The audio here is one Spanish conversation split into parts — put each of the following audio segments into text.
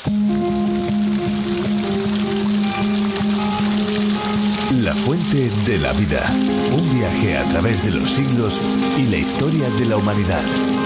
La fuente de la vida. Un viaje a través de los siglos y la historia de la humanidad.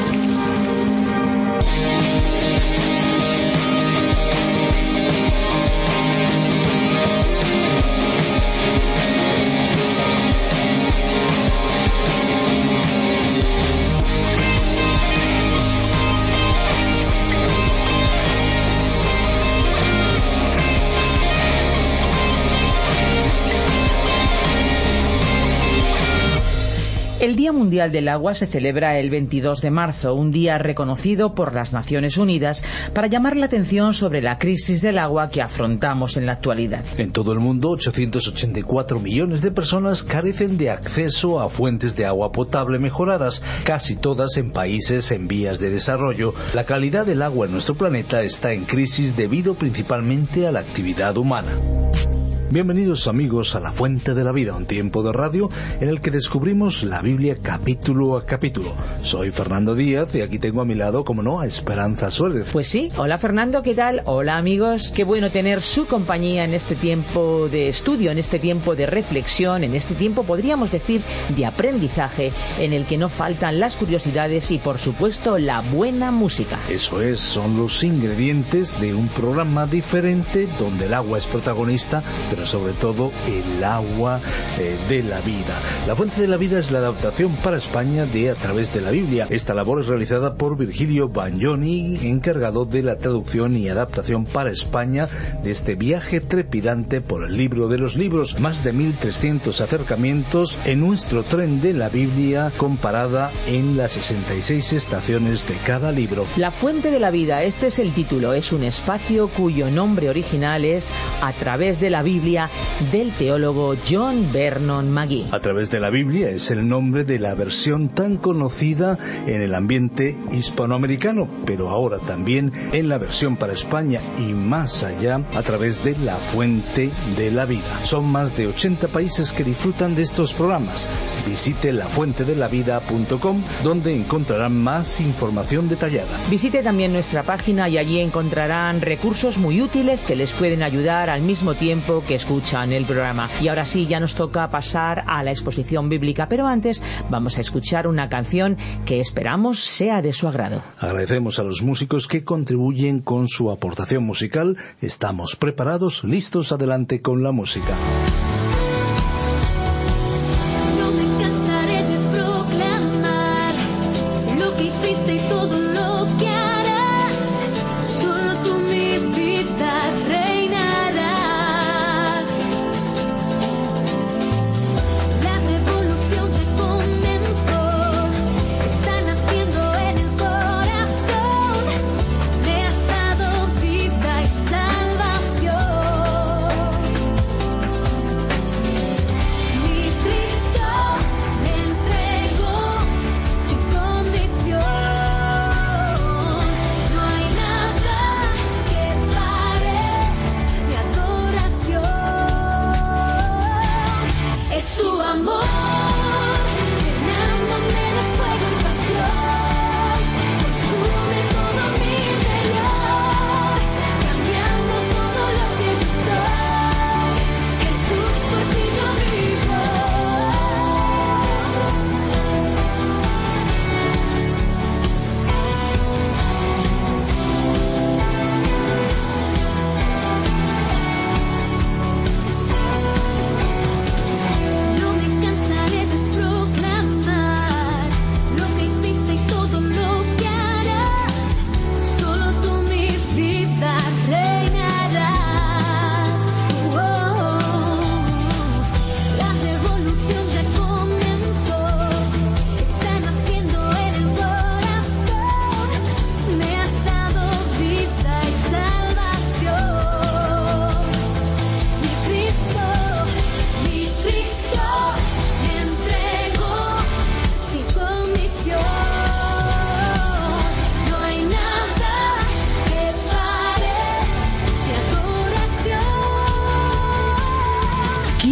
El Día Mundial del Agua se celebra el 22 de marzo, un día reconocido por las Naciones Unidas para llamar la atención sobre la crisis del agua que afrontamos en la actualidad. En todo el mundo, 884 millones de personas carecen de acceso a fuentes de agua potable mejoradas, casi todas en países en vías de desarrollo. La calidad del agua en nuestro planeta está en crisis debido principalmente a la actividad humana. Bienvenidos amigos a La Fuente de la Vida, un tiempo de radio en el que descubrimos la Biblia capítulo a capítulo. Soy Fernando Díaz y aquí tengo a mi lado, como no, a Esperanza Suárez. Pues sí, hola Fernando, ¿qué tal? Hola amigos, qué bueno tener su compañía en este tiempo de estudio, en este tiempo de reflexión, en este tiempo, podríamos decir, de aprendizaje, en el que no faltan las curiosidades y por supuesto la buena música. Eso es, son los ingredientes de un programa diferente donde el agua es protagonista, pero sobre todo el agua de la vida. La Fuente de la Vida es la adaptación para España de A través de la Biblia. Esta labor es realizada por Virgilio Bagnoni, encargado de la traducción y adaptación para España de este viaje trepidante por el libro de los libros. Más de 1.300 acercamientos en nuestro tren de la Biblia comparada en las 66 estaciones de cada libro. La Fuente de la Vida, este es el título, es un espacio cuyo nombre original es A través de la Biblia, del teólogo John Vernon Magee. A través de la Biblia es el nombre de la versión tan conocida en el ambiente hispanoamericano, pero ahora también en la versión para España y más allá a través de La Fuente de la Vida. Son más de 80 países que disfrutan de estos programas. Visite lafuentedelavida.com, donde encontrarán más información detallada. Visite también nuestra página y allí encontrarán recursos muy útiles que les pueden ayudar al mismo tiempo que escuchan el programa. Y ahora sí, ya nos toca pasar a la exposición bíblica, pero antes vamos a escuchar una canción que esperamos sea de su agrado. Agradecemos a los músicos que contribuyen con su aportación musical. Estamos preparados, listos, adelante con la música.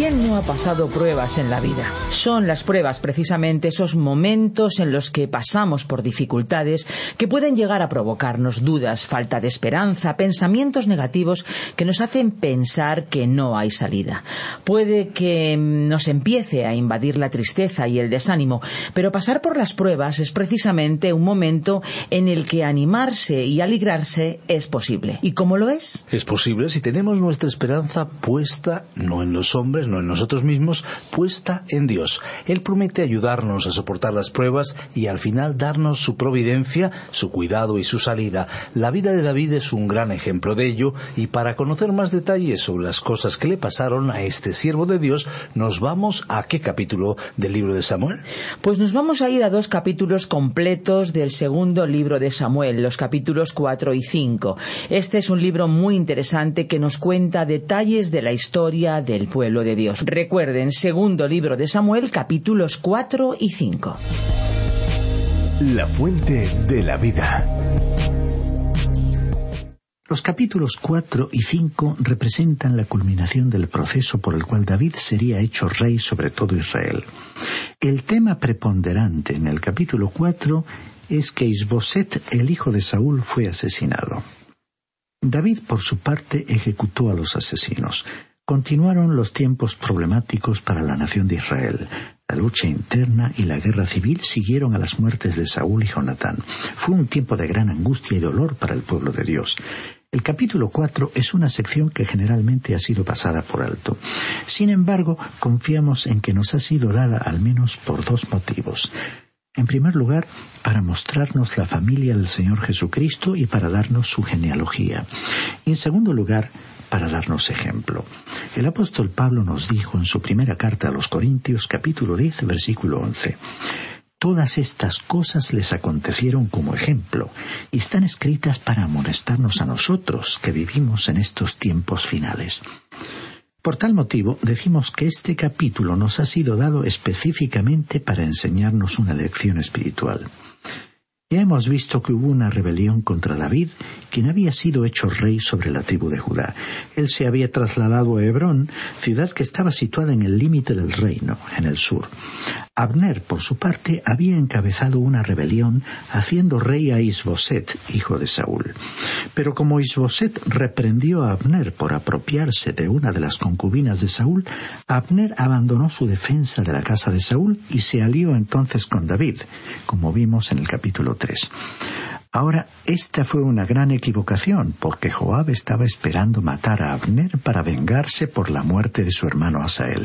¿Quién no ha pasado pruebas en la vida? Son las pruebas precisamente esos momentos en los que pasamos por dificultades que pueden llegar a provocarnos dudas, falta de esperanza, pensamientos negativos que nos hacen pensar que no hay salida. Puede que nos empiece a invadir la tristeza y el desánimo, pero pasar por las pruebas es precisamente un momento en el que animarse y alegrarse es posible. ¿Y cómo lo es? Es posible si tenemos nuestra esperanza puesta no en los hombres, no en nosotros mismos, puesta en Dios. Él promete ayudarnos a soportar las pruebas y al final darnos su providencia, su cuidado y su salida. La vida de David es un gran ejemplo de ello, y para conocer más detalles sobre las cosas que le pasaron a este siervo de Dios, nos vamos a ¿qué capítulo del libro de Samuel? Pues nos vamos a ir a 2 capítulos completos del segundo libro de Samuel, los capítulos 4 y 5. Este es un libro muy interesante que nos cuenta detalles de la historia del pueblo de Dios. Recuerden, segundo libro de Samuel, capítulos 4 y 5. La fuente de la vida. Los capítulos 4 y 5 representan la culminación del proceso por el cual David sería hecho rey sobre todo Israel. El tema preponderante en el capítulo 4 es que Isboset, el hijo de Saúl, fue asesinado. David, por su parte, ejecutó a los asesinos. Continuaron los tiempos problemáticos para la nación de Israel. La lucha interna y la guerra civil siguieron a las muertes de Saúl y Jonatán. Fue un tiempo de gran angustia y dolor para el pueblo de Dios. El capítulo 4 es una sección que generalmente ha sido pasada por alto. Sin embargo, confiamos en que nos ha sido dada al menos por 2 motivos. En primer lugar, para mostrarnos la familia del Señor Jesucristo y para darnos su genealogía. Y en segundo lugar, para darnos ejemplo. El apóstol Pablo nos dijo en su primera carta a los Corintios, capítulo 10, versículo 11: «Todas estas cosas les acontecieron como ejemplo, y están escritas para amonestarnos a nosotros, que vivimos en estos tiempos finales». Por tal motivo, decimos que este capítulo nos ha sido dado específicamente para enseñarnos una lección espiritual. Ya hemos visto que hubo una rebelión contra David, quien había sido hecho rey sobre la tribu de Judá. Él se había trasladado a Hebrón, ciudad que estaba situada en el límite del reino, en el sur. Abner, por su parte, había encabezado una rebelión, haciendo rey a Isboset, hijo de Saúl. Pero como Isboset reprendió a Abner por apropiarse de una de las concubinas de Saúl, Abner abandonó su defensa de la casa de Saúl y se alió entonces con David, como vimos en el capítulo 3. Ahora, esta fue una gran equivocación, porque Joab estaba esperando matar a Abner para vengarse por la muerte de su hermano Asael.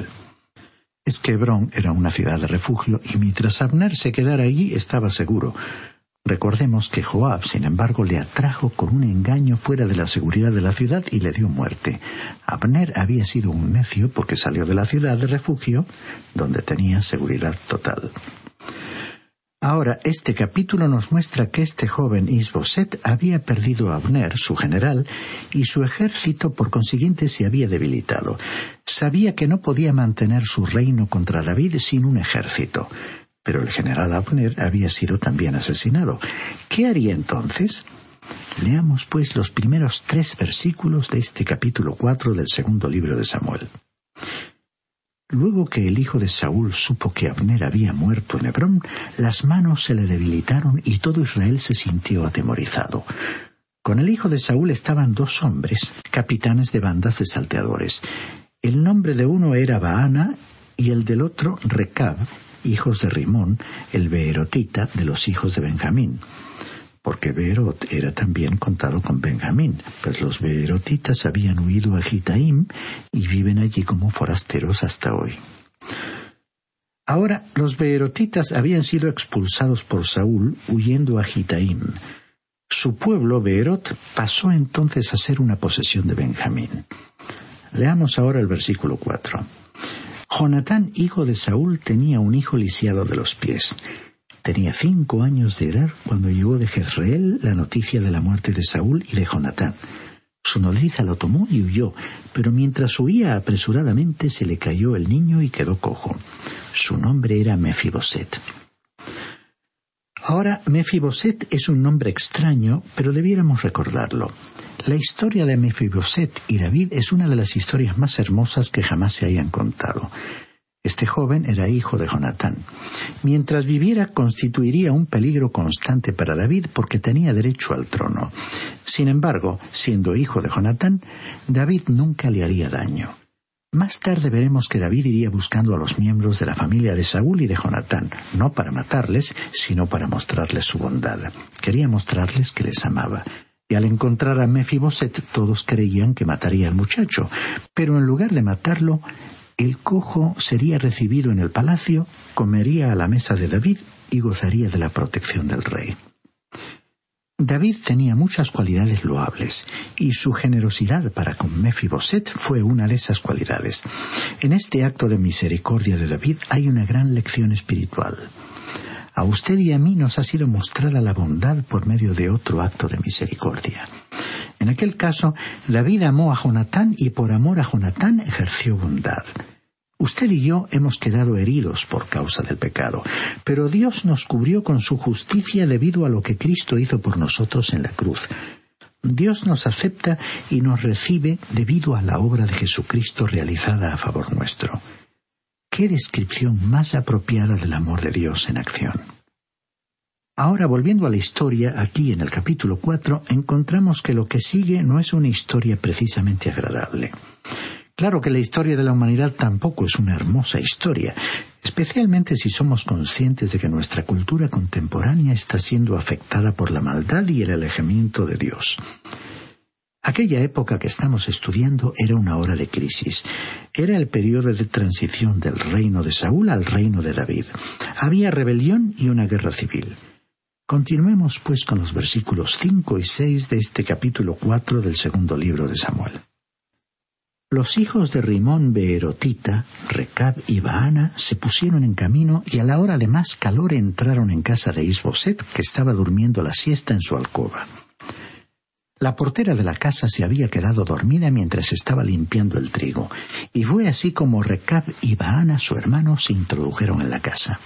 Es que Hebrón era una ciudad de refugio, y mientras Abner se quedara allí estaba seguro. Recordemos que Joab, sin embargo, le atrajo con un engaño fuera de la seguridad de la ciudad y le dio muerte. Abner había sido un necio porque salió de la ciudad de refugio, donde tenía seguridad total. Ahora, este capítulo nos muestra que este joven Isboset había perdido a Abner, su general, y su ejército por consiguiente se había debilitado. Sabía que no podía mantener su reino contra David sin un ejército, pero el general Abner había sido también asesinado. ¿Qué haría entonces? Leamos pues los primeros 3 versículos de este capítulo 4 del segundo libro de Samuel. Luego que el hijo de Saúl supo que Abner había muerto en Hebrón, las manos se le debilitaron y todo Israel se sintió atemorizado. Con el hijo de Saúl estaban 2 hombres, capitanes de bandas de salteadores. El nombre de uno era Baana y el del otro Recab, hijos de Rimón, el beerotita de los hijos de Benjamín. Porque Beerot era también contado con Benjamín, pues los beerotitas habían huido a Gitaim y viven allí como forasteros hasta hoy. Ahora, los beerotitas habían sido expulsados por Saúl huyendo a Gitaim. Su pueblo, Beerot, pasó entonces a ser una posesión de Benjamín. Leamos ahora el versículo 4. Jonatán, hijo de Saúl, tenía un hijo lisiado de los pies. Tenía 5 años de edad cuando llegó de Jezreel la noticia de la muerte de Saúl y de Jonatán. Su nodriza lo tomó y huyó, pero mientras huía apresuradamente se le cayó el niño y quedó cojo. Su nombre era Mefiboset. Ahora, Mefiboset es un nombre extraño, pero debiéramos recordarlo. La historia de Mefiboset y David es una de las historias más hermosas que jamás se hayan contado. Este joven era hijo de Jonatán. Mientras viviera, constituiría un peligro constante para David porque tenía derecho al trono. Sin embargo, siendo hijo de Jonatán, David nunca le haría daño. Más tarde veremos que David iría buscando a los miembros de la familia de Saúl y de Jonatán, no para matarles, sino para mostrarles su bondad. Quería mostrarles que les amaba. Y al encontrar a Mefiboset, todos creían que mataría al muchacho, pero en lugar de matarlo, el cojo sería recibido en el palacio, comería a la mesa de David y gozaría de la protección del rey. David tenía muchas cualidades loables, y su generosidad para con Mefiboset fue una de esas cualidades. En este acto de misericordia de David hay una gran lección espiritual. A usted y a mí nos ha sido mostrada la bondad por medio de otro acto de misericordia. En aquel caso, David amó a Jonatán y por amor a Jonatán ejerció bondad. Usted y yo hemos quedado heridos por causa del pecado, pero Dios nos cubrió con su justicia debido a lo que Cristo hizo por nosotros en la cruz. Dios nos acepta y nos recibe debido a la obra de Jesucristo realizada a favor nuestro. ¿Qué descripción más apropiada del amor de Dios en acción? Ahora, volviendo a la historia, aquí en el capítulo 4, encontramos que lo que sigue no es una historia precisamente agradable. Claro que la historia de la humanidad tampoco es una hermosa historia, especialmente si somos conscientes de que nuestra cultura contemporánea está siendo afectada por la maldad y el alejamiento de Dios. Aquella época que estamos estudiando era una hora de crisis. Era el periodo de transición del reino de Saúl al reino de David. Había rebelión y una guerra civil. Continuemos pues con los versículos 5 y 6 de este capítulo 4 del segundo libro de Samuel. Los hijos de Rimón Beerotita, Recab y Baana, se pusieron en camino y a la hora de más calor entraron en casa de Isboset, que estaba durmiendo la siesta en su alcoba. La portera de la casa se había quedado dormida mientras estaba limpiando el trigo, y fue así como Recab y Baana, su hermano, se introdujeron en la casa.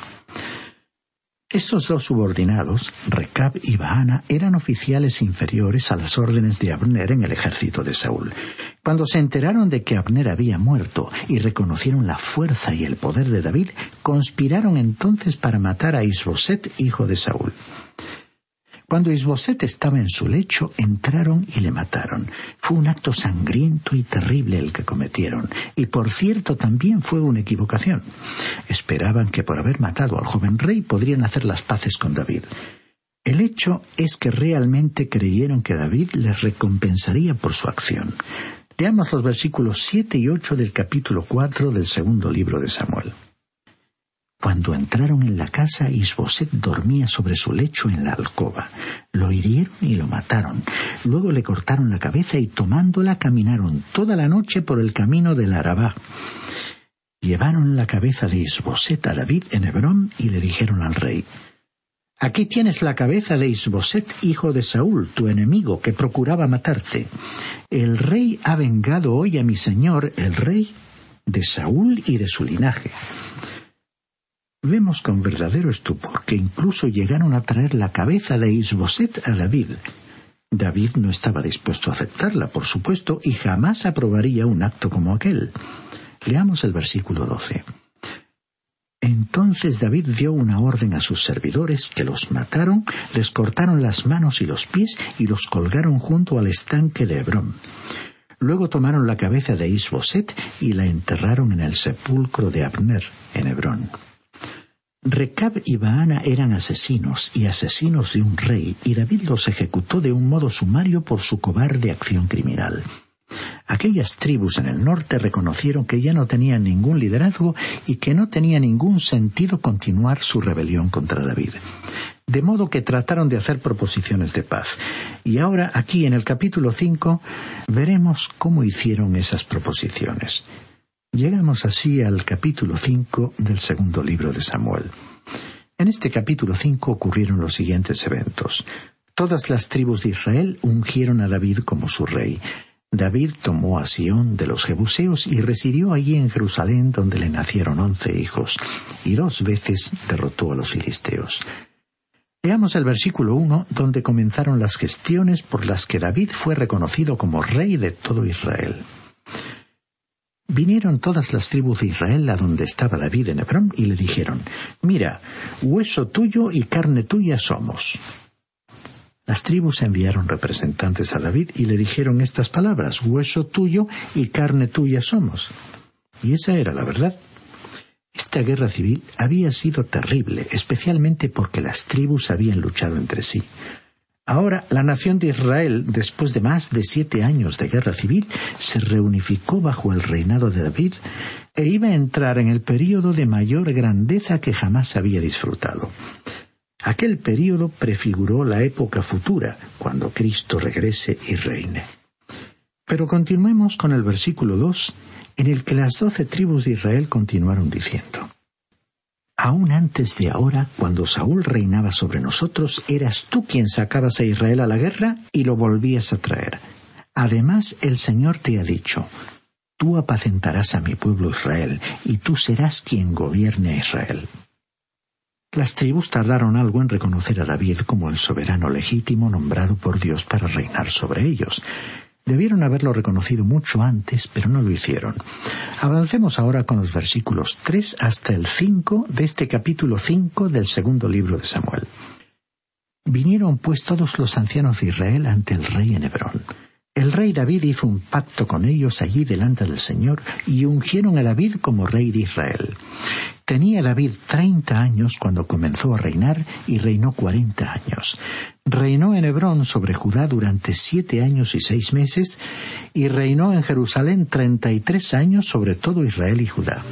Estos dos subordinados, Recab y Baana, eran oficiales inferiores a las órdenes de Abner en el ejército de Saúl. Cuando se enteraron de que Abner había muerto y reconocieron la fuerza y el poder de David, conspiraron entonces para matar a Isboset, hijo de Saúl. Cuando Isboset estaba en su lecho, entraron y le mataron. Fue un acto sangriento y terrible el que cometieron, y por cierto también fue una equivocación. Esperaban que por haber matado al joven rey podrían hacer las paces con David. El hecho es que realmente creyeron que David les recompensaría por su acción. Leamos los versículos 7 y 8 del capítulo 4 del segundo libro de Samuel. Cuando entraron en la casa, Isboset dormía sobre su lecho en la alcoba. Lo hirieron y lo mataron. Luego le cortaron la cabeza y tomándola caminaron toda la noche por el camino del Arabá. Llevaron la cabeza de Isboset a David en Hebrón y le dijeron al rey: «Aquí tienes la cabeza de Isboset, hijo de Saúl, tu enemigo, que procuraba matarte. El rey ha vengado hoy a mi señor, el rey, de Saúl y de su linaje». Vemos con verdadero estupor que incluso llegaron a traer la cabeza de Isboset a David. David no estaba dispuesto a aceptarla, por supuesto, y jamás aprobaría un acto como aquel. Leamos el versículo 12. Entonces David dio una orden a sus servidores, que los mataron, les cortaron las manos y los pies y los colgaron junto al estanque de Hebrón. Luego tomaron la cabeza de Isboset y la enterraron en el sepulcro de Abner, en Hebrón. Recab y Baana eran asesinos y asesinos de un rey, y David los ejecutó de un modo sumario por su cobarde acción criminal. Aquellas tribus en el norte reconocieron que ya no tenían ningún liderazgo y que no tenía ningún sentido continuar su rebelión contra David. De modo que trataron de hacer proposiciones de paz. Y ahora, aquí en el capítulo 5, veremos cómo hicieron esas proposiciones. Llegamos así al capítulo 5 del segundo libro de Samuel. En este capítulo 5 ocurrieron los siguientes eventos. Todas las tribus de Israel ungieron a David como su rey. David tomó a Sión de los Jebuseos y residió allí en Jerusalén, donde le nacieron 11 hijos, y 2 veces derrotó a los filisteos. Leamos el versículo 1, donde comenzaron las gestiones por las que David fue reconocido como rey de todo Israel. Vinieron todas las tribus de Israel a donde estaba David en Hebrón y le dijeron: «Mira, hueso tuyo y carne tuya somos». Las tribus enviaron representantes a David y le dijeron estas palabras: «Hueso tuyo y carne tuya somos». Y esa era la verdad. Esta guerra civil había sido terrible, especialmente porque las tribus habían luchado entre sí. Ahora, la nación de Israel, después de más de 7 años de guerra civil, se reunificó bajo el reinado de David e iba a entrar en el período de mayor grandeza que jamás había disfrutado. Aquel período prefiguró la época futura, cuando Cristo regrese y reine. Pero continuemos con el versículo 2, en el que las 12 tribus de Israel continuaron diciendo: «Aún antes de ahora, cuando Saúl reinaba sobre nosotros, eras tú quien sacabas a Israel a la guerra y lo volvías a traer. Además, el Señor te ha dicho: tú apacentarás a mi pueblo Israel, y tú serás quien gobierne a Israel». Las tribus tardaron algo en reconocer a David como el soberano legítimo nombrado por Dios para reinar sobre ellos. Debieron haberlo reconocido mucho antes, pero no lo hicieron. Avancemos ahora con los versículos 3 hasta el 5 de este capítulo 5 del segundo libro de Samuel. Vinieron pues todos los ancianos de Israel ante el rey en Hebrón. El rey David hizo un pacto con ellos allí delante del Señor y ungieron a David como rey de Israel. Tenía David 30 años cuando comenzó a reinar y reinó 40 años. Reinó en Hebrón sobre Judá durante 7 años y 6 meses y reinó en Jerusalén 33 años sobre todo Israel y Judá.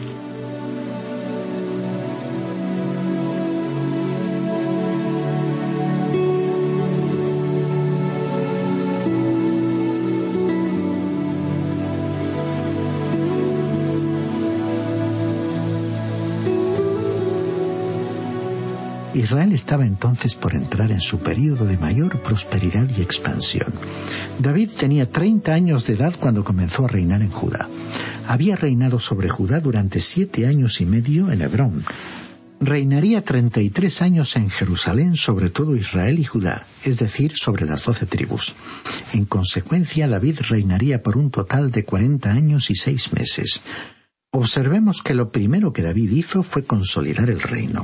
Israel estaba entonces por entrar en su período de mayor prosperidad y expansión. David tenía 30 años de edad cuando comenzó a reinar en Judá. Había reinado sobre Judá durante 7 años y medio en Hebrón. Reinaría 33 años en Jerusalén sobre todo Israel y Judá, es decir, sobre las 12 tribus. En consecuencia, David reinaría por un total de 40 años y 6 meses. Observemos que lo primero que David hizo fue consolidar el reino.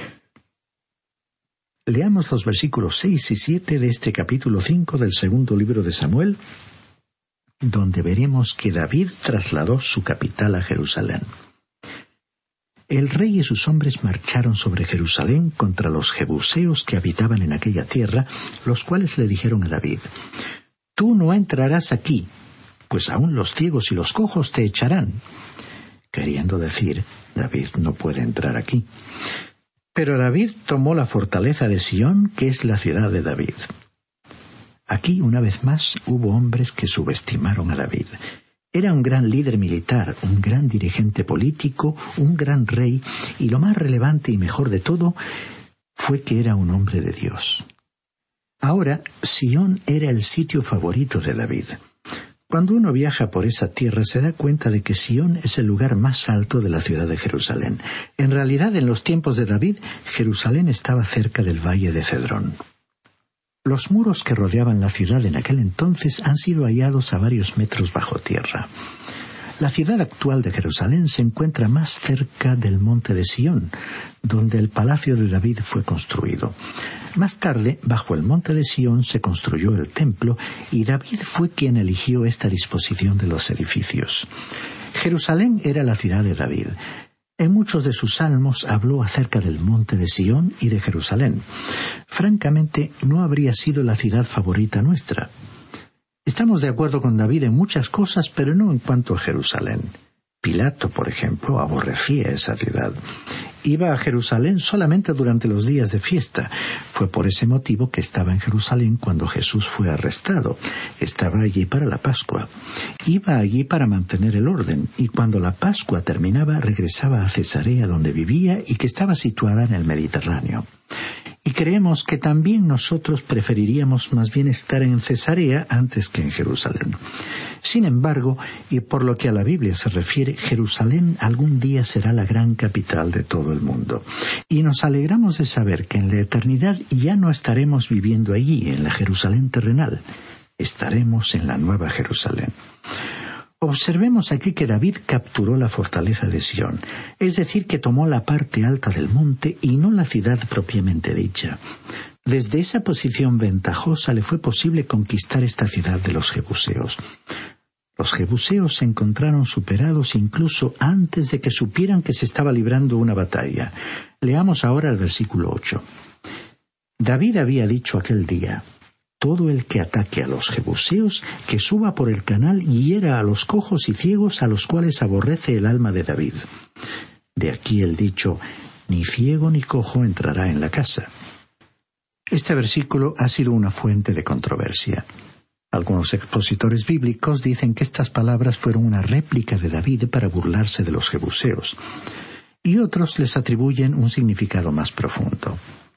Leamos los versículos 6 y 7 de este capítulo 5 del segundo libro de Samuel, donde veremos que David trasladó su capital a Jerusalén. El rey y sus hombres marcharon sobre Jerusalén contra los jebuseos que habitaban en aquella tierra, los cuales le dijeron a David: «Tú no entrarás aquí, pues aún los ciegos y los cojos te echarán». Queriendo decir, David no puede entrar aquí. Pero David tomó la fortaleza de Sión, que es la ciudad de David. Aquí, una vez más, hubo hombres que subestimaron a David. Era un gran líder militar, un gran dirigente político, un gran rey, y lo más relevante y mejor de todo fue que era un hombre de Dios. Ahora, Sión era el sitio favorito de David. Cuando uno viaja por esa tierra se da cuenta de que Sión es el lugar más alto de la ciudad de Jerusalén. En realidad, en los tiempos de David, Jerusalén estaba cerca del valle de Cedrón. Los muros que rodeaban la ciudad en aquel entonces han sido hallados a varios metros bajo tierra. La ciudad actual de Jerusalén se encuentra más cerca del monte de Sión, donde el palacio de David fue construido. Más tarde, bajo el monte de Sión se construyó el templo y David fue quien eligió esta disposición de los edificios. Jerusalén era la ciudad de David. En muchos de sus salmos habló acerca del monte de Sión y de Jerusalén. Francamente, no habría sido la ciudad favorita nuestra. Estamos de acuerdo con David en muchas cosas, pero no en cuanto a Jerusalén. Pilato, por ejemplo, aborrecía esa ciudad. Iba a Jerusalén solamente durante los días de fiesta. Fue por ese motivo que estaba en Jerusalén cuando Jesús fue arrestado. Estaba allí para la Pascua. Iba allí para mantener el orden, y cuando la Pascua terminaba regresaba a Cesarea, donde vivía y que estaba situada en el Mediterráneo. Y creemos que también nosotros preferiríamos más bien estar en Cesarea antes que en Jerusalén. Sin embargo, y por lo que a la Biblia se refiere, Jerusalén algún día será la gran capital de todo el mundo. Y nos alegramos de saber que en la eternidad ya no estaremos viviendo allí, en la Jerusalén terrenal. Estaremos en la Nueva Jerusalén. Observemos aquí que David capturó la fortaleza de Sión, es decir, que tomó la parte alta del monte y no la ciudad propiamente dicha. Desde esa posición ventajosa le fue posible conquistar esta ciudad de los jebuseos. Los jebuseos se encontraron superados incluso antes de que supieran que se estaba librando una batalla. Leamos ahora el versículo 8. David había dicho aquel día: todo el que ataque a los jebuseos, que suba por el canal y hiera a los cojos y ciegos, a los cuales aborrece el alma de David. De aquí el dicho: ni ciego ni cojo entrará en la casa. Este versículo ha sido una fuente de controversia. Algunos expositores bíblicos dicen que estas palabras fueron una réplica de David para burlarse de los jebuseos, y otros les atribuyen un significado más profundo.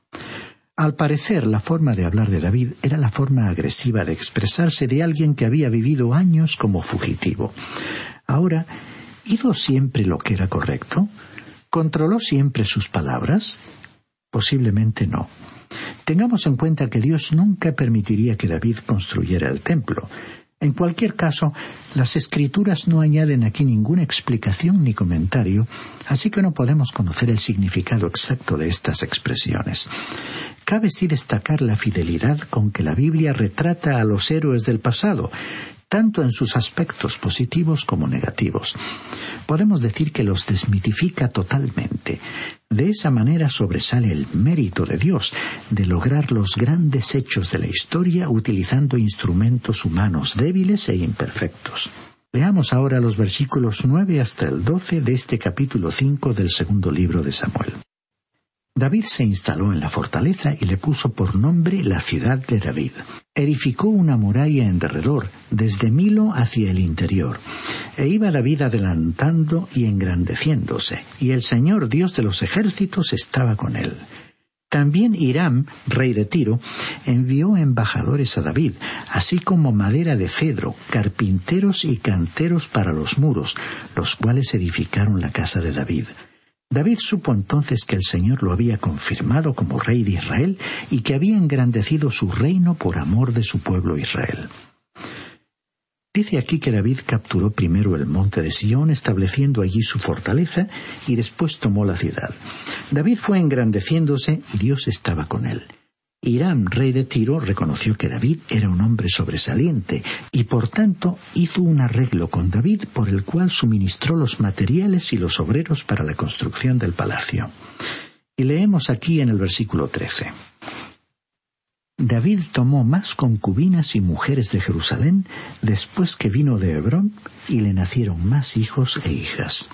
Al parecer, la forma de hablar de David era la forma agresiva de expresarse de alguien que había vivido años como fugitivo. Ahora, ¿hizo siempre lo que era correcto? ¿Controló siempre sus palabras? Posiblemente no. Tengamos en cuenta que Dios nunca permitiría que David construyera el templo. En cualquier caso, las Escrituras no añaden aquí ninguna explicación ni comentario, así que no podemos conocer el significado exacto de estas expresiones. Cabe sí destacar la fidelidad con que la Biblia retrata a los héroes del pasado, tanto en sus aspectos positivos como negativos. Podemos decir que los desmitifica totalmente. De esa manera sobresale el mérito de Dios de lograr los grandes hechos de la historia utilizando instrumentos humanos débiles e imperfectos. Leamos ahora los versículos 9 hasta el 12 de este capítulo 5 del segundo libro de Samuel. David se instaló en la fortaleza y le puso por nombre la ciudad de David. Edificó una muralla en derredor, desde Milo hacia el interior. E iba David adelantando y engrandeciéndose, y el Señor Dios de los ejércitos estaba con él. También Hiram, rey de Tiro, envió embajadores a David, así como madera de cedro, carpinteros y canteros para los muros, los cuales edificaron la casa de David. David supo entonces que el Señor lo había confirmado como rey de Israel y que había engrandecido su reino por amor de su pueblo Israel. Dice aquí que David capturó primero el monte de Sión, estableciendo allí su fortaleza, y después tomó la ciudad. David fue engrandeciéndose y Dios estaba con él. Hiram, rey de Tiro, reconoció que David era un hombre sobresaliente y por tanto hizo un arreglo con David por el cual suministró los materiales y los obreros para la construcción del palacio. Y leemos aquí en el versículo 13. David tomó más concubinas y mujeres de Jerusalén después que vino de Hebrón, y le nacieron más hijos e hijas.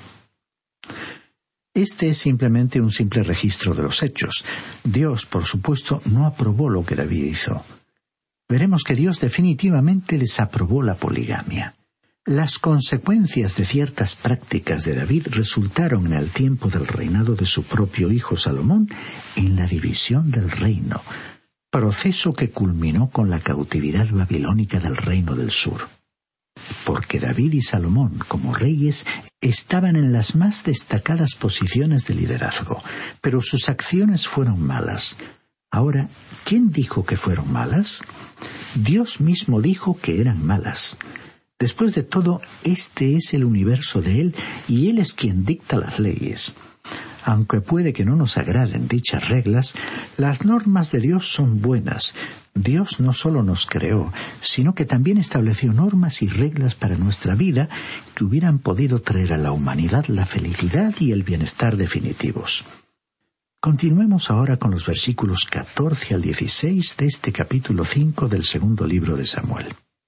Este es simplemente un simple registro de los hechos. Dios, por supuesto, no aprobó lo que David hizo. Veremos que Dios definitivamente desaprobó la poligamia. Las consecuencias de ciertas prácticas de David resultaron en el tiempo del reinado de su propio hijo Salomón en la división del reino, proceso que culminó con la cautividad babilónica del reino del sur. Porque David y Salomón, como reyes, estaban en las más destacadas posiciones de liderazgo, pero sus acciones fueron malas. Ahora, ¿quién dijo que fueron malas? Dios mismo dijo que eran malas. Después de todo, este es el universo de Él y Él es quien dicta las leyes. Aunque puede que no nos agraden dichas reglas, las normas de Dios son buenas. Dios no solo nos creó, sino que también estableció normas y reglas para nuestra vida que hubieran podido traer a la humanidad la felicidad y el bienestar definitivos. Continuemos ahora con los versículos 14 al 16 de este capítulo 5 del segundo libro de Samuel.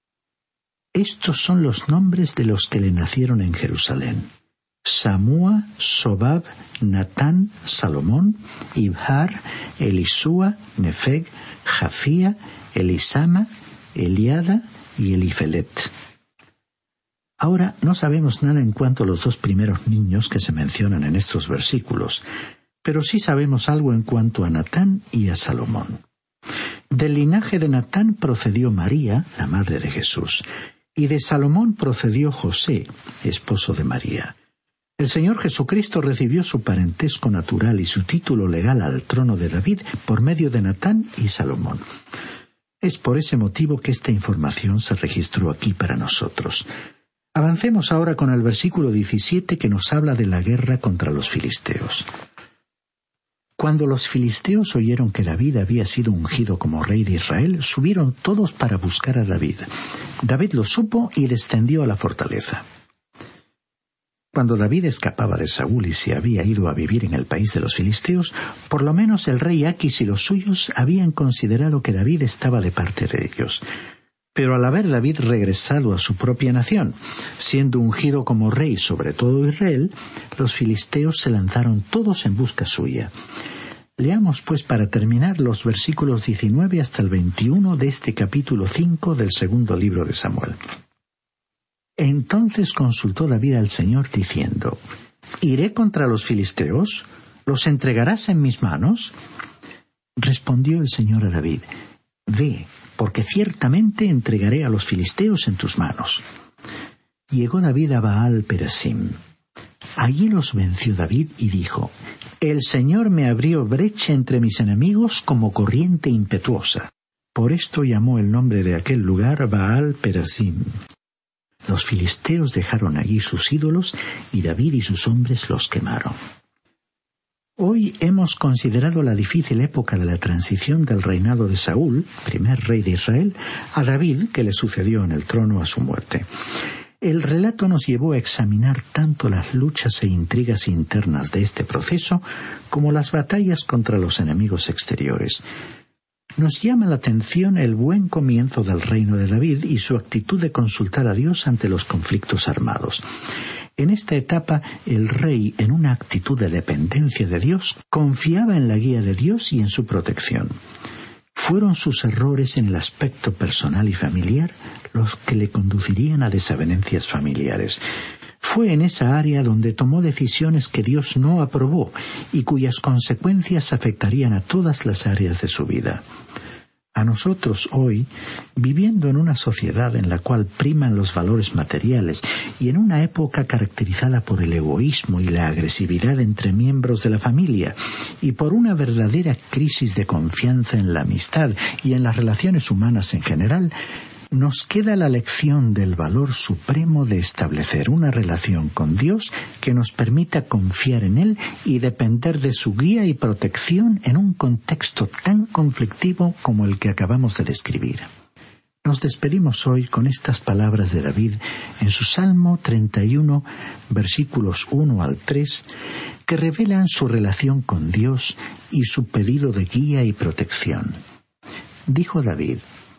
Estos son los nombres de los que le nacieron en Jerusalén: Samúa, Sobab, Natán, Salomón, Ibhar, Elisúa, Nefeg, Jafía, Elisama, Eliada y Elifelet. Ahora no sabemos nada en cuanto a los dos primeros niños que se mencionan en estos versículos, pero sí sabemos algo en cuanto a Natán y a Salomón. Del linaje de Natán procedió María, la madre de Jesús, Y de Salomón procedió José, esposo de María. El Señor Jesucristo recibió su parentesco natural y su título legal al trono de David por medio de Natán y Salomón. Es por ese motivo que esta información se registró aquí para nosotros. Avancemos ahora con el versículo 17 que nos habla de la guerra contra los filisteos. Cuando los filisteos oyeron que David había sido ungido como rey de Israel, subieron todos para buscar a David. David lo supo y descendió a la fortaleza. Cuando David escapaba de Saúl y se había ido a vivir en el país de los filisteos, por lo menos el rey Aquis y los suyos habían considerado que David estaba de parte de ellos. Pero al haber David regresado a su propia nación, siendo ungido como rey sobre todo Israel, los filisteos se lanzaron todos en busca suya. Leamos pues para terminar los versículos 19 hasta el 21 de este capítulo 5 del segundo libro de Samuel. Entonces consultó David al Señor diciendo: ¿Iré contra los filisteos? ¿Los entregarás en mis manos? Respondió el Señor a David: Ve, porque ciertamente entregaré a los filisteos en tus manos. Llegó David a Baal Perasim. Allí los venció David y dijo: El Señor me abrió brecha entre mis enemigos como corriente impetuosa. Por esto llamó el nombre de aquel lugar Baal Perasim. Los filisteos dejaron allí sus ídolos y David y sus hombres los quemaron. Hoy hemos considerado la difícil época de la transición del reinado de Saúl, primer rey de Israel, a David, que le sucedió en el trono a su muerte. El relato nos llevó a examinar tanto las luchas e intrigas internas de este proceso como las batallas contra los enemigos exteriores. Nos llama la atención el buen comienzo del reino de David y su actitud de consultar a Dios ante los conflictos armados. En esta etapa, el rey, en una actitud de dependencia de Dios, confiaba en la guía de Dios y en su protección. Fueron sus errores en el aspecto personal y familiar los que le conducirían a desavenencias familiares. Fue en esa área donde tomó decisiones que Dios no aprobó y cuyas consecuencias afectarían a todas las áreas de su vida. A nosotros hoy, viviendo en una sociedad en la cual priman los valores materiales y en una época caracterizada por el egoísmo y la agresividad entre miembros de la familia y por una verdadera crisis de confianza en la amistad y en las relaciones humanas en general, nos queda la lección del valor supremo de establecer una relación con Dios que nos permita confiar en Él y depender de su guía y protección en un contexto tan conflictivo como el que acabamos de describir. Nos despedimos hoy con estas palabras de David en su Salmo 31, versículos 1 al 3, que revelan su relación con Dios y su pedido de guía y protección. Dijo David: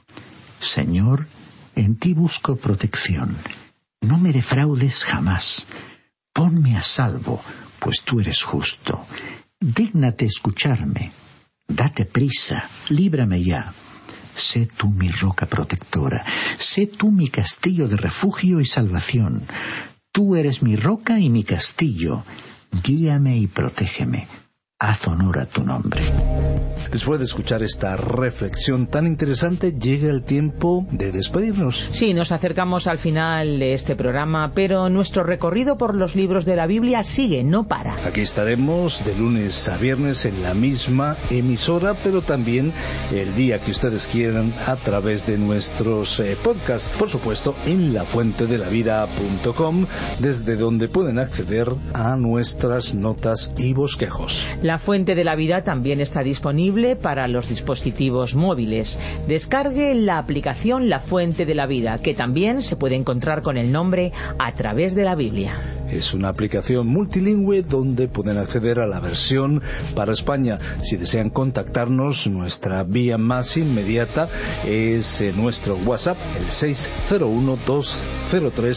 Señor, en ti busco protección. No me defraudes jamás. Ponme a salvo, pues tú eres justo. Dígnate escucharme. Date prisa, líbrame ya. Sé tú mi roca protectora. Sé tú mi castillo de refugio y salvación. Tú eres mi roca y mi castillo. Guíame y protégeme. Haz honor a tu nombre. Después de escuchar esta reflexión tan interesante, llega el tiempo de despedirnos. Sí, nos acercamos al final de este programa, pero nuestro recorrido por los libros de la Biblia sigue, no para. Aquí estaremos de lunes a viernes en la misma emisora, pero también el día que ustedes quieran a través de nuestros podcasts, por supuesto en lafuentedelavida.com, desde donde pueden acceder a nuestras notas y bosquejos. La Fuente de la Vida también está disponible para los dispositivos móviles. Descargue la aplicación La Fuente de la Vida, que también se puede encontrar con el nombre A Través de la Biblia. Es una aplicación multilingüe donde pueden acceder a la versión para España. Si desean contactarnos, nuestra vía más inmediata es nuestro WhatsApp, el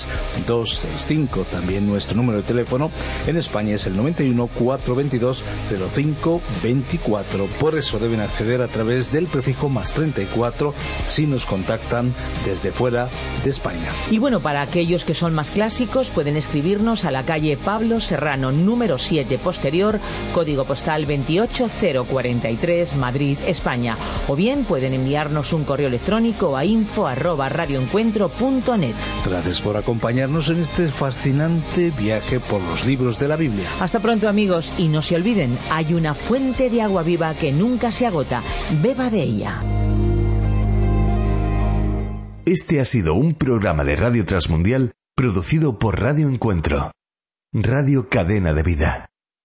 601-203-265. También nuestro número de teléfono en España es el 91 422 0524. Por eso deben acceder a través del prefijo +34 si nos contactan desde fuera de España. Y bueno, para aquellos que son más clásicos, pueden escribirnos a la calle Pablo Serrano, número 7 posterior, código postal 28043, Madrid, España. O bien pueden enviarnos un correo electrónico a info@radioencuentro.net. Gracias por acompañarnos en este fascinante viaje por los libros de la Biblia. Hasta pronto, amigos, y no se olviden, hay una fuente de agua viva que nunca se agota. Beba de ella. Este ha sido un programa de Radio Transmundial producido por Radio Encuentro, Radio Cadena de Vida.